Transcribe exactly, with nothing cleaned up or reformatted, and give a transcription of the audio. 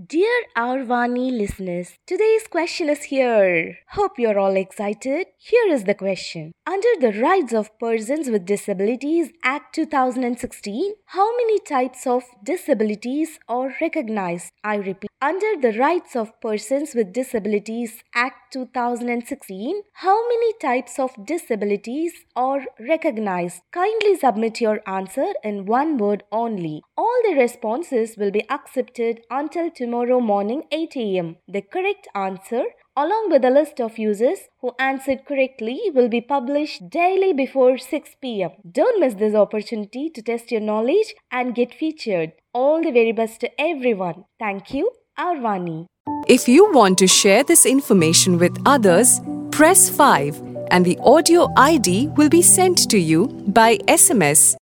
Dear Arvani listeners, today's question is here. Hope you're all excited. Here is the question. Under the Rights of Persons with Disabilities Act two thousand sixteen, how many types of disabilities are recognized? I repeat. Under the Rights of Persons with Disabilities Act two thousand sixteen, how many types of disabilities are recognized? Kindly submit your answer in one word only. All the responses will be accepted until tomorrow morning eight a m. The correct answer, along with a list of users who answered correctly, will be published daily before six p m. Don't miss this opportunity to test your knowledge and get featured. All the very best to everyone. Thank you, Arvani. If you want to share this information with others, press five and the audio I D will be sent to you by S M S